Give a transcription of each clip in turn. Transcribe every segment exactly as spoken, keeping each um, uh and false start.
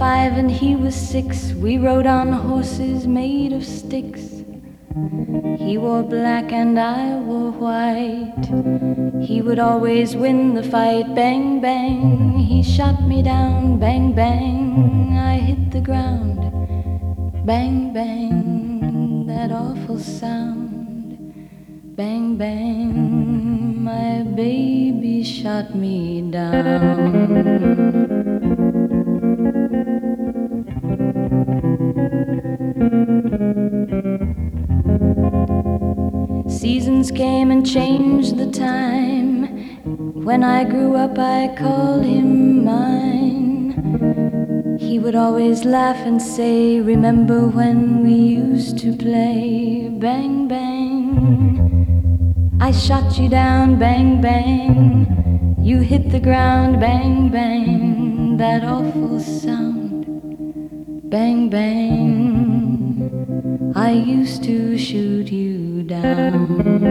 five and he was six. We rode on horses made of sticks. He wore black and I wore white. He would always win the fight. Bang, bang, he shot me down. Bang, bang, I hit the ground. Bang, bang, that awful sound. Bang, bang, my baby shot me down. Seasons came and changed the time. When I grew up I called him mine. He would always laugh and say, remember when we used to play? Bang, bang, I shot you down. Bang, bang, you hit the ground. Bang, bang, that awful sound. Bang, bang, I used to shoot you down.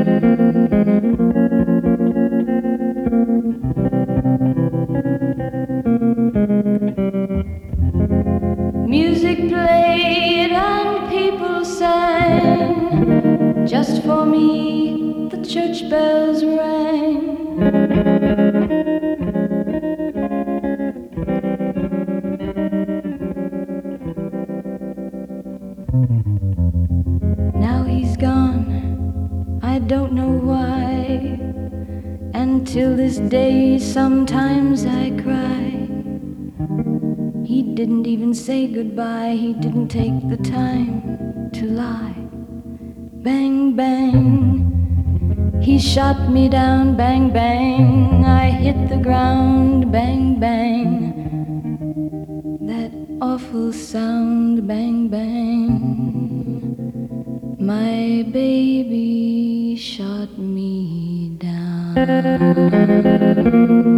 Music played and people sang. Just for me the church bells rang. Now he's gone, I don't know why. And till this day sometimes I cry. He didn't even say goodbye. He didn't take the time to lie. Bang, bang, he shot me down. Bang, bang, I hit the ground. Bang, bang, that awful sound. Bang, bang, my baby shot me down.